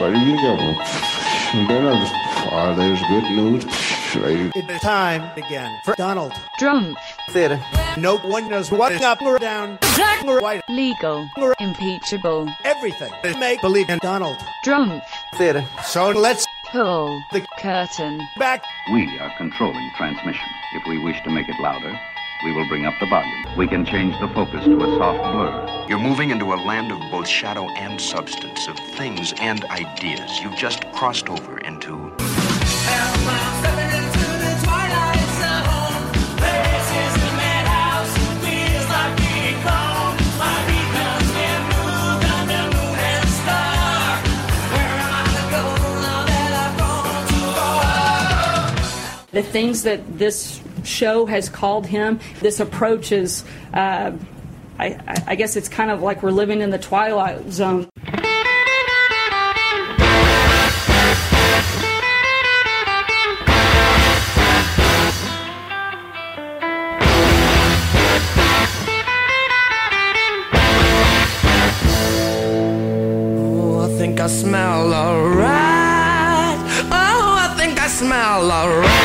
There's good news. It's time again for Donald Trump. Theater. No one knows what is up or down, black or white, Legal. Impeachable. everything. Make believe in Donald Trump. Theater. So let's Pull the curtain back. We are controlling transmission. If we wish to make it louder, we will bring up the volume. We can change the focus to a soft blur. You're moving into a land of both shadow and substance, of things and ideas. You've just crossed over into... The things that this show has called him, this approach is, I guess it's kind of like we're living in the Twilight Zone. Oh, I think I smell a rat. Oh, I think I smell a rat.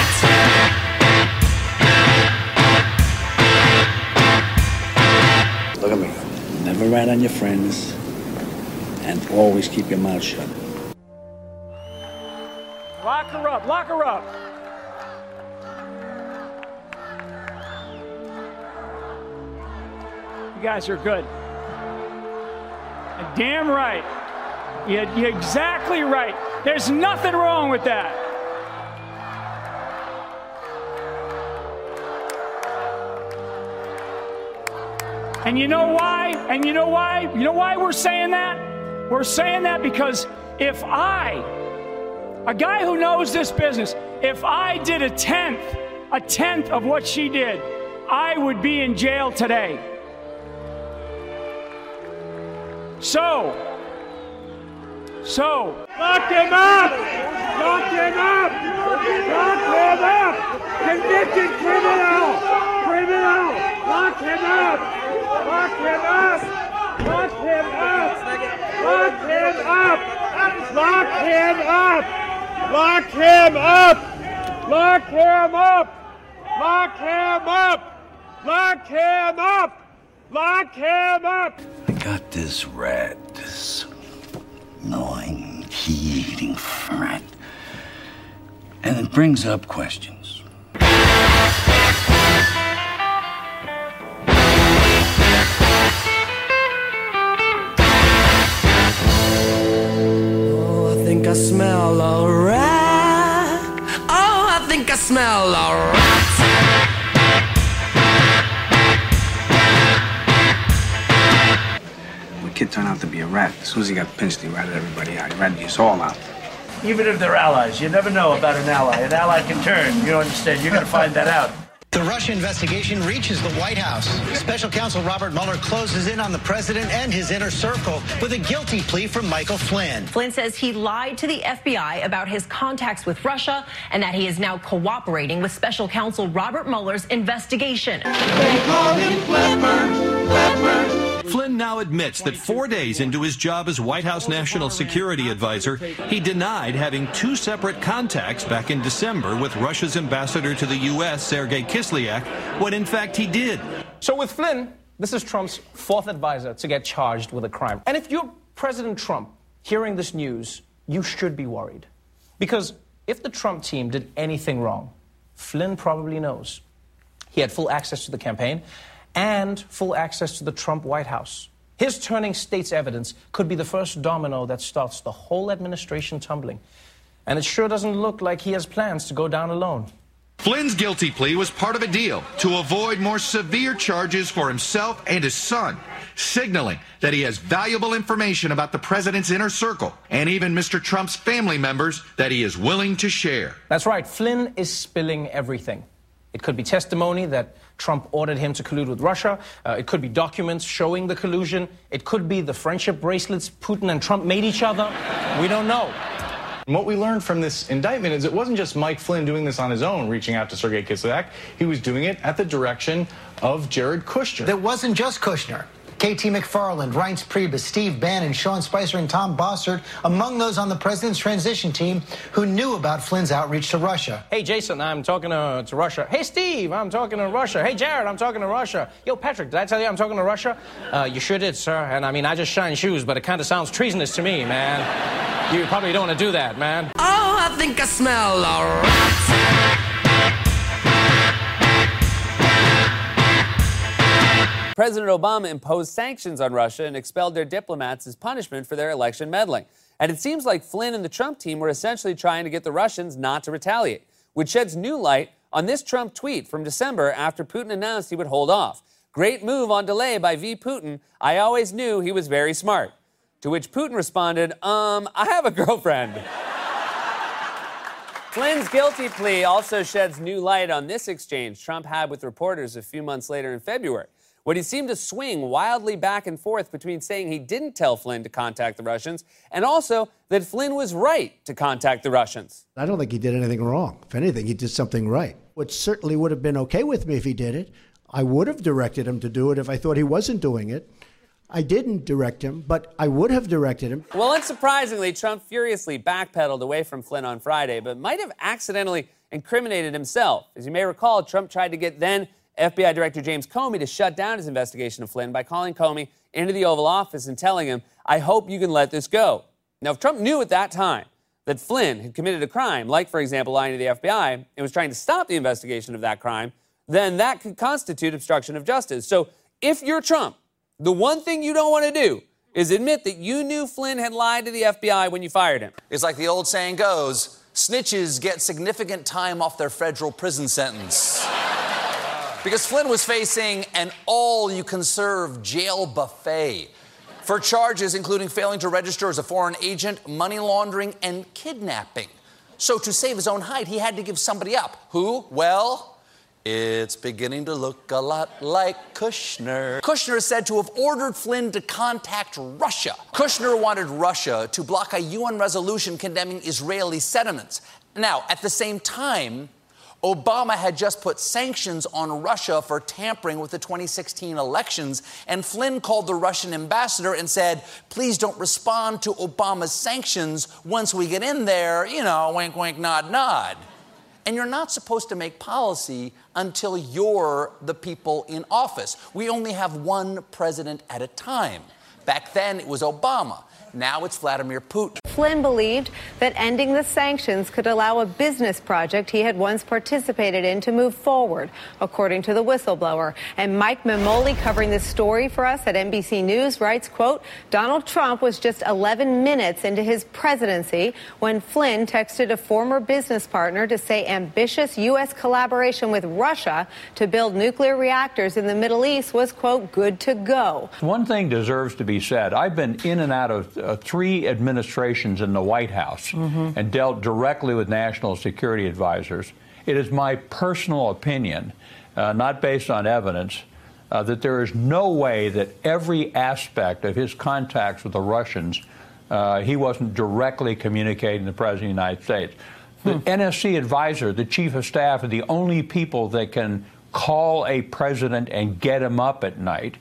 Look at me. Never rat on your friends, and always keep your mouth shut. Lock her up, lock her up. You guys are good. Damn right. You're exactly right. There's nothing wrong with that. And you know why? And you know why? You know why we're saying that? We're saying that because if I, a guy who knows this business, if I did a tenth of what she did, I would be in jail today. So, lock him up! Lock him up! Lock him up! Convicted criminal! Criminal! Lock him up! Lock him up! Lock him up! Lock him up! Lock him up! Lock him up! Lock him up! Lock him up! Lock him up! Lock him up! I got this rat, this gnawing, key-eating rat. And it brings up questions. Oh, I think I smell a rat. Oh, I think I smell a rat. The kid turned out to be a rat. As soon as he got pinched, he ratted everybody out. He ratted us all out. Even if they're allies, you never know about an ally. An ally can turn. You understand? You're going to find that out. The Russia investigation reaches the White House. Special counsel Robert Mueller closes in on the president and his inner circle with a guilty plea from Michael Flynn. Flynn says he lied to the FBI about his contacts with Russia and that he is now cooperating with special counsel Robert Mueller's investigation. They call him Flipper. Flynn now admits that 4 days into his job as White House National Security Advisor, he denied having two separate contacts back in December with Russia's ambassador to the U.S., Sergei Kislyak, when in fact he did. So with Flynn, this is Trump's fourth advisor to get charged with a crime. And if you're President Trump hearing this news, you should be worried. Because if the Trump team did anything wrong, Flynn probably knows. He had full access to the campaign and full access to the Trump White House. His turning state's evidence could be the first domino that starts the whole administration tumbling. And it sure doesn't look like he has plans to go down alone. Flynn's guilty plea was part of a deal to avoid more severe charges for himself and his son, signaling that he has valuable information about the president's inner circle and even Mr. Trump's family members that he is willing to share. That's right. Flynn is spilling everything. It could be testimony that Trump ordered him to collude with Russia. It could be documents showing the collusion. It could be the friendship bracelets Putin and Trump made each other. We don't know. And what we learned from this indictment is it wasn't just Mike Flynn doing this on his own, reaching out to Sergei Kislyak. He was doing it at the direction of Jared Kushner. That wasn't just Kushner. KT McFarland, Reince Priebus, Steve Bannon, Sean Spicer, and Tom Bossert among those on the president's transition team who knew about Flynn's outreach to Russia. Hey, Jason, I'm talking to Russia. Hey, Steve, I'm talking to Russia. Hey, Jared, I'm talking to Russia. Yo, Patrick, did I tell you I'm talking to Russia? You sure did, sir. And I mean, I just shine shoes, but it kind of sounds treasonous to me, man. You probably don't want to do that, man. Oh, I think I smell a rat. President Obama imposed sanctions on Russia and expelled their diplomats as punishment for their election meddling. And it seems like Flynn and the Trump team were essentially trying to get the Russians not to retaliate, which sheds new light on this Trump tweet from December after Putin announced he would hold off. Great move on delay by V. Putin. I always knew he was very smart. To which Putin responded, I have a girlfriend. Flynn's guilty plea also sheds new light on this exchange Trump had with reporters a few months later in February, when he seemed to swing wildly back and forth between saying he didn't tell Flynn to contact the Russians and also that Flynn was right to contact the Russians. I don't think he did anything wrong. If anything, he did something right, which certainly would have been okay with me if he did it. I would have directed him to do it if I thought he wasn't doing it. I didn't direct him, but I would have directed him. Well, unsurprisingly, Trump furiously backpedaled away from Flynn on Friday, but might have accidentally incriminated himself. As you may recall, Trump tried to get then FBI Director James Comey to shut down his investigation of Flynn by calling Comey into the Oval Office and telling him, I hope you can let this go. Now, if Trump knew at that time that Flynn had committed a crime, like, for example, lying to the FBI, and was trying to stop the investigation of that crime, then that could constitute obstruction of justice. So if you're Trump, the one thing you don't want to do is admit that you knew Flynn had lied to the FBI when you fired him. It's like the old saying goes, snitches get significant time off their federal prison sentence. Because Flynn was facing an all-you-can-serve jail buffet for charges including failing to register as a foreign agent, money laundering, and kidnapping. So to save his own hide, he had to give somebody up. Who? Well, it's beginning to look a lot like Kushner. Kushner is said to have ordered Flynn to contact Russia. Kushner wanted Russia to block a UN resolution condemning Israeli sentiments. Now, at the same time, Obama had just put sanctions on Russia for tampering with the 2016 elections, and Flynn called the Russian ambassador and said, please don't respond to Obama's sanctions once we get in there, you know, wink, wink, nod, nod. And you're not supposed to make policy until you're the people in office. We only have one president at a time. Back then, it was Obama. Now it's Vladimir Putin. Flynn believed that ending the sanctions could allow a business project he had once participated in to move forward, according to the whistleblower. And Mike Memoli, covering this story for us at NBC News, writes, quote, Donald Trump was just 11 minutes into his presidency when Flynn texted a former business partner to say ambitious U.S. collaboration with Russia to build nuclear reactors in the Middle East was, quote, good to go. One thing deserves to be said. I've been in and out of 3 administrations in the White House and dealt directly with national security advisors. It is my personal opinion, not based on evidence, that there is no way that every aspect of his contacts with the Russians, he wasn't directly communicating to the President of the United States. The NSC advisor, the chief of staff, are the only people that can call a president and get him up at night.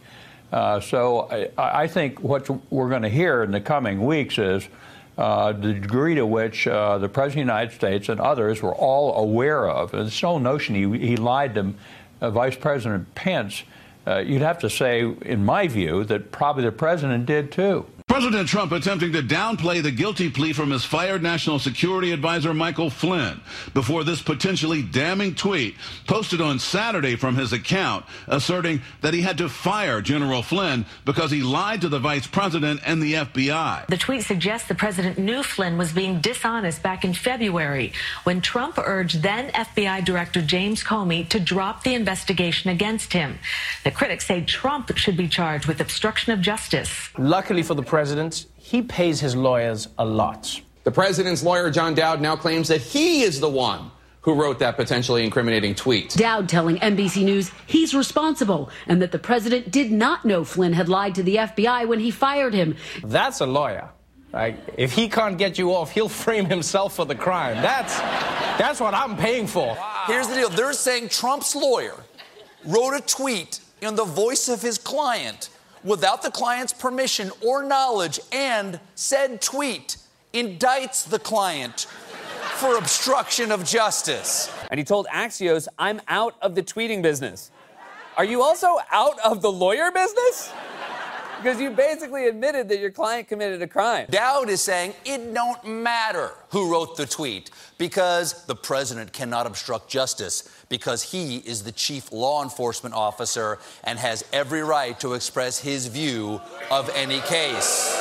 So I think what we're going to hear in the coming weeks is the degree to which the President of the United States and others were all aware of. And this whole notion he lied to Vice President Pence, you'd have to say, in my view, that probably the President did too. President Trump attempting to downplay the guilty plea from his fired National Security Advisor Michael Flynn before this potentially damning tweet posted on Saturday from his account asserting that he had to fire General Flynn because he lied to the vice president and the FBI. The tweet suggests the president knew Flynn was being dishonest back in February when Trump urged then FBI Director James Comey to drop the investigation against him. The critics say Trump should be charged with obstruction of justice. Luckily for the president, he pays his lawyers a lot. The president's lawyer, John Dowd, now claims that he is the one who wrote that potentially incriminating tweet. Dowd telling NBC News he's responsible and that the president did not know Flynn had lied to the FBI when he fired him. That's a lawyer. Like, if he can't get you off, he'll frame himself for the crime. That's what I'm paying for. Wow. Here's the deal. They're saying Trump's lawyer wrote a tweet in the voice of his client without the client's permission or knowledge, and said tweet indicts the client for obstruction of justice. And he told Axios, I'm out of the tweeting business. Are you also out of the lawyer business? Because you basically admitted that your client committed a crime. Dowd is saying it don't matter who wrote the tweet because the president cannot obstruct justice because he is the chief law enforcement officer and has every right to express his view of any case.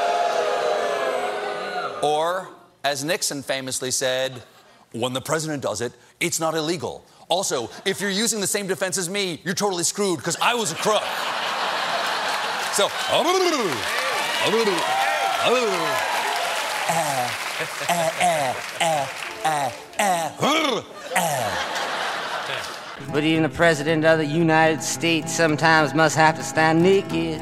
Or, as Nixon famously said, when the president does it, it's not illegal. Also, if you're using the same defense as me, you're totally screwed because I was a crook. So, but even the president of the United States sometimes must have to stand naked.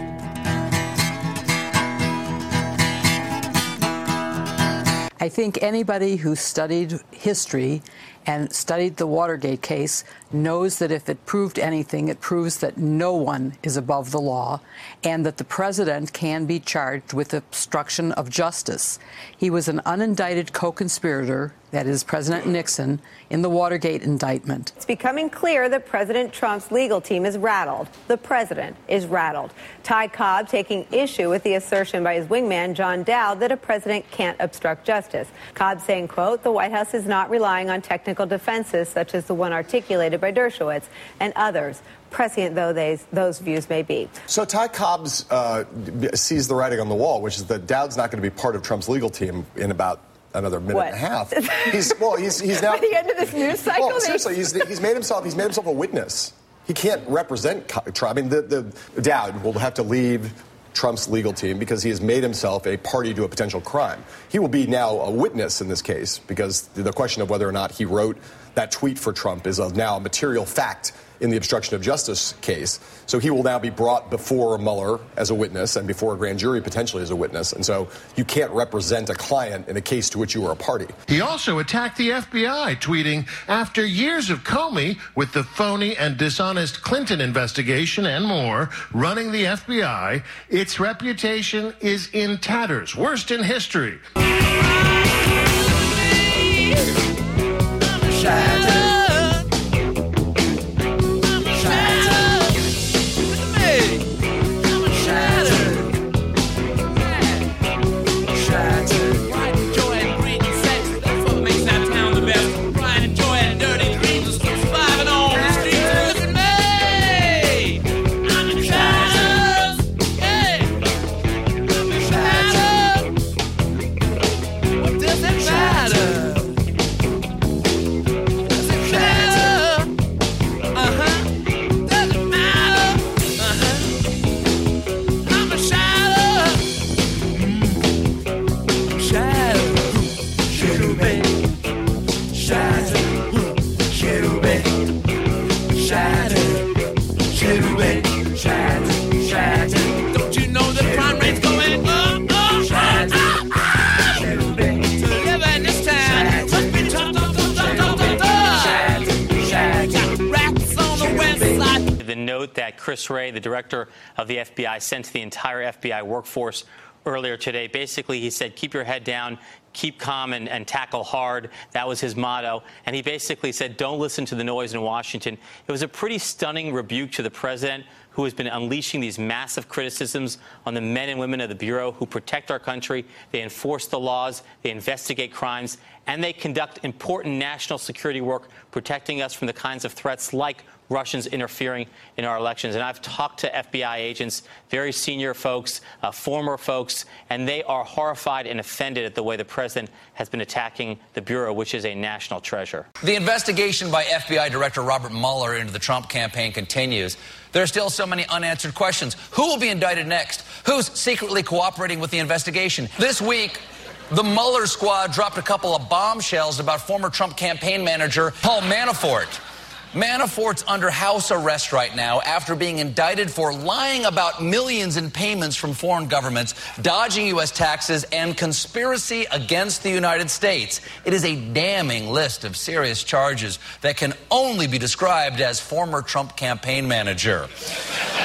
I think anybody who studied history and studied the Watergate case knows that if it proved anything, it proves that no one is above the law and that the president can be charged with obstruction of justice. He was an unindicted co-conspirator, that is President Nixon, in the Watergate indictment. It's becoming clear that President Trump's legal team is rattled. The president is rattled. Ty Cobb taking issue with the assertion by his wingman, John Dowd, that a president can't obstruct justice. Cobb saying, quote, the White House is not relying on technical defenses such as the one articulated by Dershowitz and others, prescient though those views may be. So Ty Cobb sees the writing on the wall, which is that Dowd's not going to be part of Trump's legal team in about another minute and a half. He's now by the end of this news cycle. Well, seriously, he's made himself a witness. He can't represent Trump. I mean, the Dowd will have to leave Trump's legal team because he has made himself a party to a potential crime. He will be now a witness in this case because the question of whether or not he wrote that tweet for Trump is now a material fact in the obstruction of justice case. So he will now be brought before Mueller as a witness and before a grand jury potentially as a witness. And so you can't represent a client in a case to which you are a party. He also attacked the FBI, tweeting, after years of Comey with the phony and dishonest Clinton investigation and more, running the FBI, its reputation is in tatters, worst in history. That Chris Wray, the director of the FBI, sent to the entire FBI workforce earlier today. Basically, he said, keep your head down, keep calm, and tackle hard. That was his motto. And he basically said, don't listen to the noise in Washington. It was a pretty stunning rebuke to the president, who has been unleashing these massive criticisms on the men and women of the Bureau who protect our country. They enforce the laws, they investigate crimes, and they conduct important national security work, protecting us from the kinds of threats like Russians interfering in our elections. And I've talked to FBI agents, very senior folks, former folks, and they are horrified and offended at the way the president has been attacking the Bureau, which is a national treasure. The investigation by FBI Director Robert Mueller into the Trump campaign continues. There are still so many unanswered questions. Who will be indicted next? Who's secretly cooperating with the investigation? This week, the Mueller squad dropped a couple of bombshells about former Trump campaign manager Paul Manafort. Manafort's under house arrest right now after being indicted for lying about millions in payments from foreign governments, dodging U.S. taxes, and conspiracy against the United States. It is a damning list of serious charges that can only be described as former Trump campaign manager.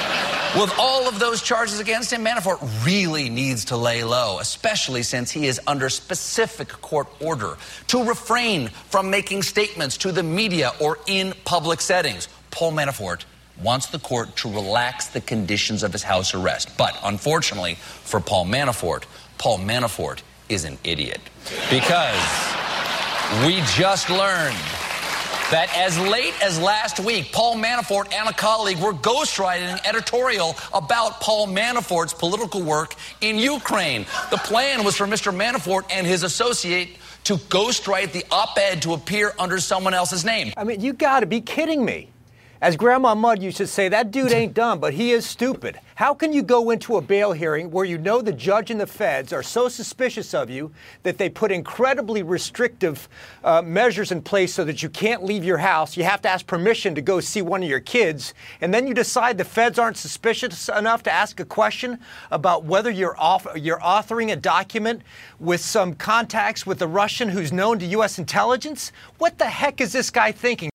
With all of those charges against him, Manafort really needs to lay low, especially since he is under specific court order to refrain from making statements to the media or in public settings. Paul Manafort wants the court to relax the conditions of his house arrest. But unfortunately for Paul Manafort is an idiot. Because we just learned that as late as last week, Paul Manafort and a colleague were ghostwriting an editorial about Paul Manafort's political work in Ukraine. The plan was for Mr. Manafort and his associate to ghostwrite the op-ed to appear under someone else's name. I mean, you gotta be kidding me. As Grandma Mudd used to say, that dude ain't dumb, but he is stupid. How can you go into a bail hearing where you know the judge and the feds are so suspicious of you that they put incredibly restrictive measures in place so that you can't leave your house? You have to ask permission to go see one of your kids. And then you decide the feds aren't suspicious enough to ask a question about whether you're authoring a document with some contacts with a Russian who's known to U.S. intelligence? What the heck is this guy thinking?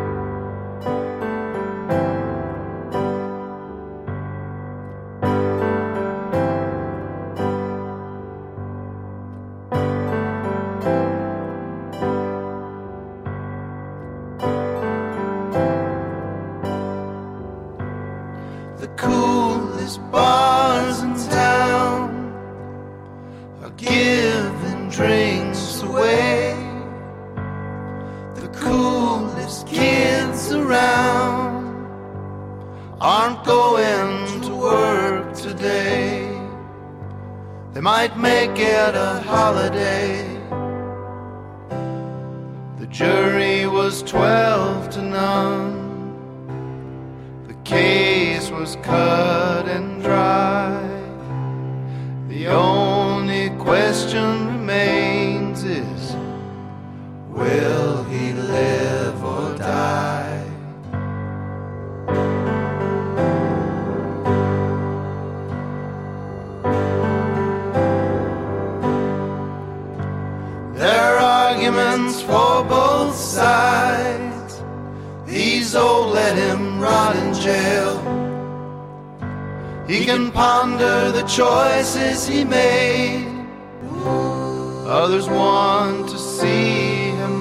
Bars in town are giving drinks away. The coolest kids around aren't going to work today. They might make it a holiday. The jury was 12 to none. Case was cut and dry. The only question remains is, will he live or die? There are arguments for both sides. He's old, let him rot in jail. He can ponder the choices he made. Others want to see him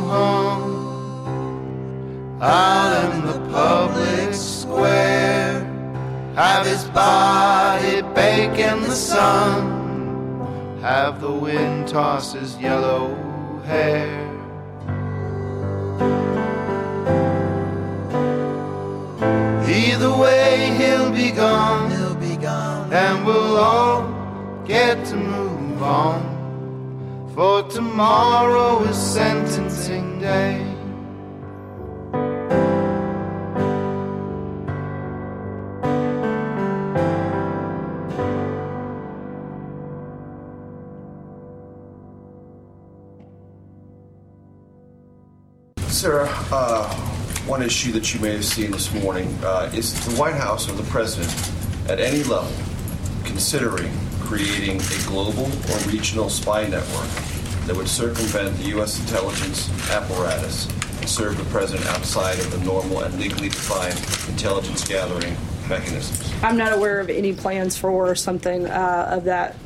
hung out in the public square. Have his body bake in the sun. Have the wind toss his yellow hair. Either way, he'll be gone, and we'll all get to move on. For tomorrow is sentencing day. Sarah, one issue that you may have seen this morning is the White House or the President at any level considering creating a global or regional spy network that would circumvent the U.S. intelligence apparatus and serve the President outside of the normal and legally defined intelligence gathering mechanisms? I'm not aware of any plans for something of that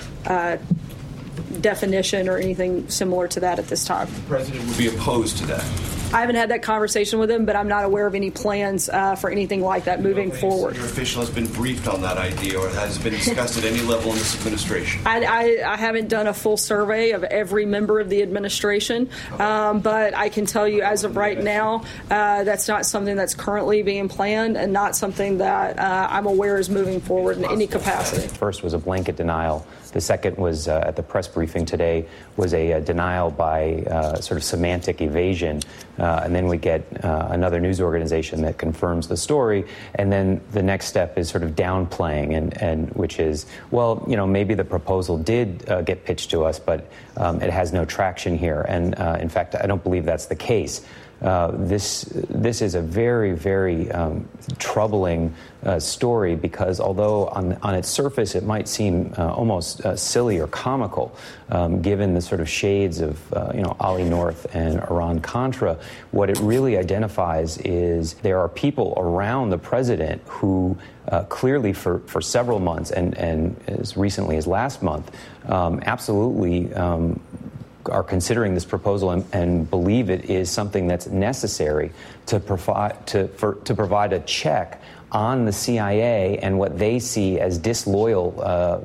definition or anything similar to that at this time. The President would be opposed to that. I haven't had that conversation with him, but I'm not aware of any plans for anything like that moving forward. Your official has been briefed on that idea or has been discussed at any level in this administration? I haven't done a full survey of every member of the administration, but I can tell you as of right now, that's not something that's currently being planned and not something that I'm aware is moving forward in any capacity. First was a blanket denial. The second was, at the press briefing today, was a denial by sort of semantic evasion. And then we get another news organization that confirms the story. And then the next step is sort of downplaying, and which is, well, you know, maybe the proposal did get pitched to us, but it has no traction here. And in fact, I don't believe that's the case. This is a very, very troubling story, because although on its surface it might seem almost silly or comical, given the sort of shades of Ollie North and Iran-Contra, what it really identifies is there are people around the president who clearly for several months and as recently as last month absolutely are considering this proposal and believe it is something that's necessary to provide a check on the CIA and what they see as disloyal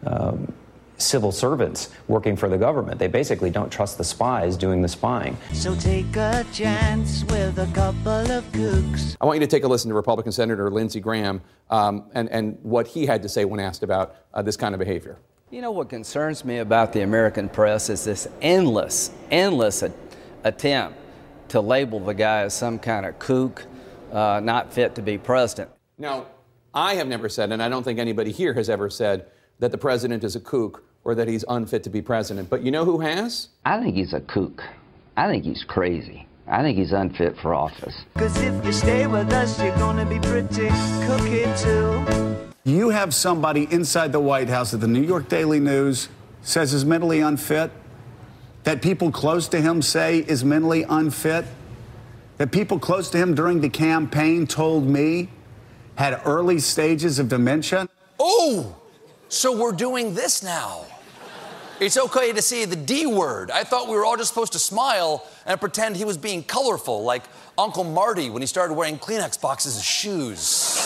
civil servants working for the government. They basically don't trust the spies doing the spying. So take a chance with a couple of kooks. I want you to take a listen to Republican Senator Lindsey Graham and what he had to say when asked about this kind of behavior. You know what concerns me about the American press is this endless attempt to label the guy as some kind of kook, not fit to be president. Now, I have never said, and I don't think anybody here has ever said, that the president is a kook or that he's unfit to be president. But you know who has? I think he's a kook. I think he's crazy. I think he's unfit for office. Cause if you stay with us, you're gonna be pretty cookie too. You have somebody inside the White House that the New York Daily News says is mentally unfit, that people close to him say is mentally unfit, that people close to him during the campaign told me had early stages of dementia. Oh, so we're doing this now. It's okay to say the D word. I thought we were all just supposed to smile and pretend he was being colorful, like Uncle Marty when he started wearing Kleenex boxes as shoes.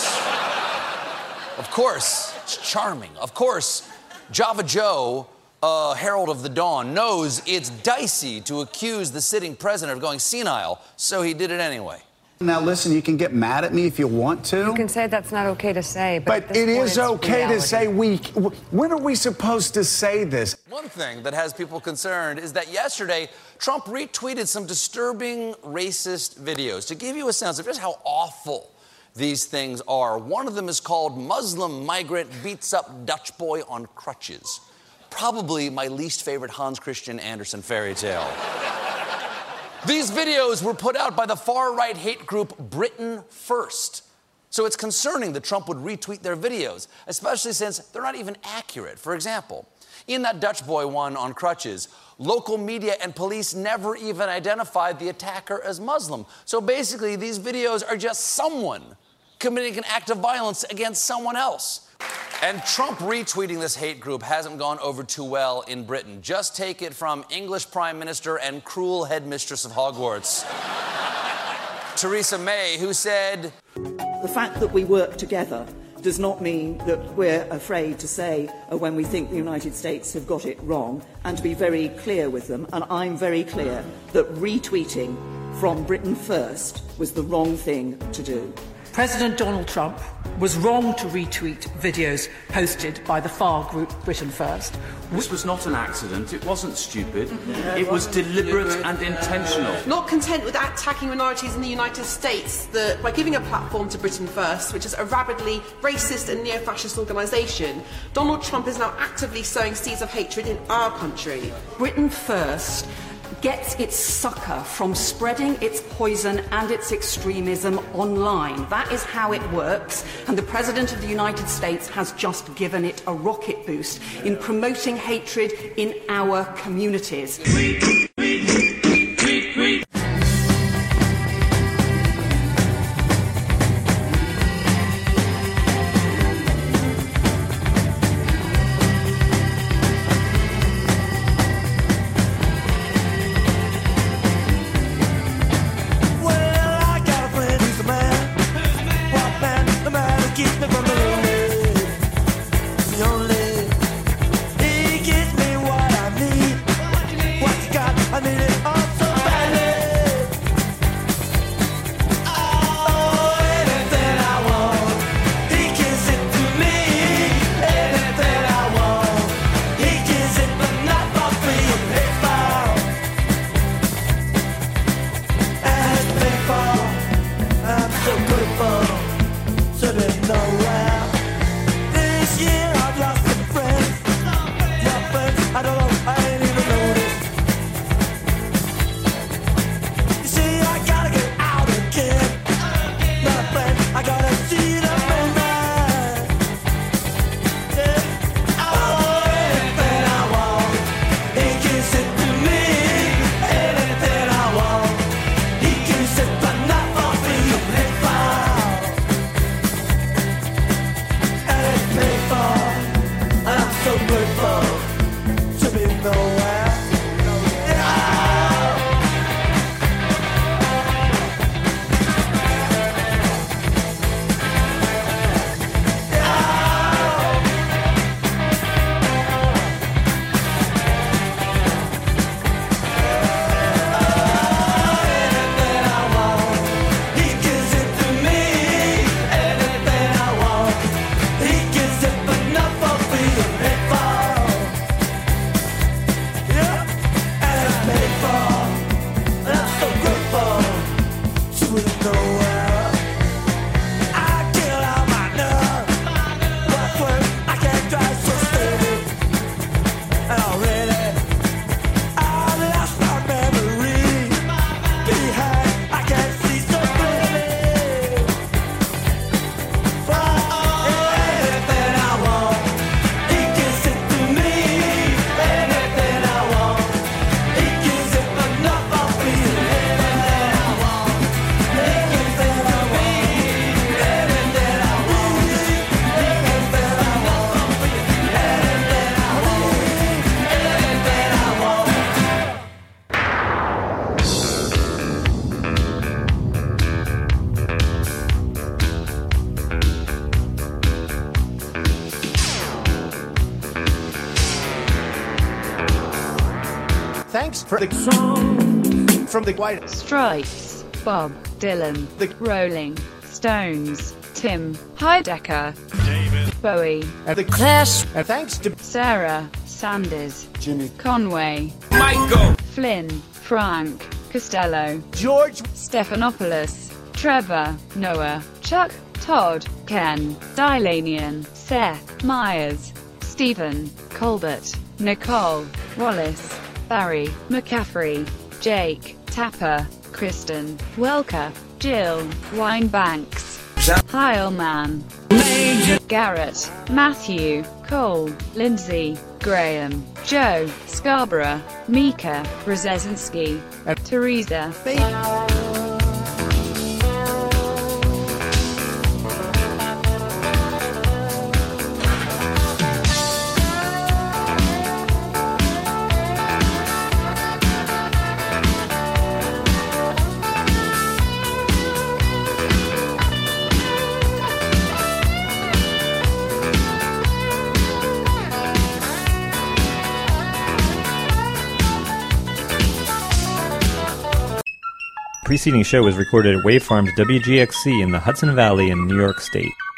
Of course, it's charming. Of course, Java Joe, Herald of the Dawn, knows it's dicey to accuse the sitting president of going senile, so he did it anyway. Now, listen, you can get mad at me if you want to. You can say that's not okay to say, but it is okay to say when are we supposed to say this? One thing that has people concerned is that yesterday, Trump retweeted some disturbing racist videos to give you a sense of just how awful these things are. One of them is called Muslim Migrant Beats Up Dutch Boy on Crutches. Probably my least favorite Hans Christian Andersen fairy tale. These videos were put out by the far-right hate group Britain First. So it's concerning that Trump would retweet their videos, especially since they're not even accurate. For example, in that Dutch boy one on crutches, local media and police never even identified the attacker as Muslim. So basically, these videos are just someone committing an act of violence against someone else. And Trump retweeting this hate group hasn't gone over too well in Britain. Just take it from English Prime Minister and cruel headmistress of Hogwarts, Theresa May, who said, "The fact that we work together does not mean that we're afraid to say when we think the United States have got it wrong, and to be very clear with them. And I'm very clear that retweeting from Britain First was the wrong thing to do." President Donald Trump was wrong to retweet videos posted by the FAR group Britain First. This was not an accident. It wasn't stupid. It was deliberate and intentional. Not content with attacking minorities in the United States by giving a platform to Britain First, which is a rabidly racist and neo-fascist organisation, Donald Trump is now actively sowing seeds of hatred in our country. Britain First gets its succor from spreading its poison and its extremism online. That is how it works, and the President of the United States has just given it a rocket boost in promoting hatred in our communities. I gotta thanks for the song from the White House. Stripes, Bob Dylan, the Rolling Stones, Tim Heidecker, David Bowie, and the Clash, and thanks to Sarah Sanders, Jimmy Conway, Michael, Flynn, Frank Costello, George Stephanopoulos, Trevor, Noah, Chuck, Todd, Ken, Dylanian, Seth Meyers, Stephen Colbert, Nicole Wallace, Barry McCaffrey, Jake Tapper, Kristen Welker, Jill Winebanks, Heilman, Garrett, Matthew, Cole, Lindsay, Graham, Joe, Scarborough, Mika, Brzezinski, Teresa. The preceding show was recorded at Wave Farms WGXC in the Hudson Valley in New York State.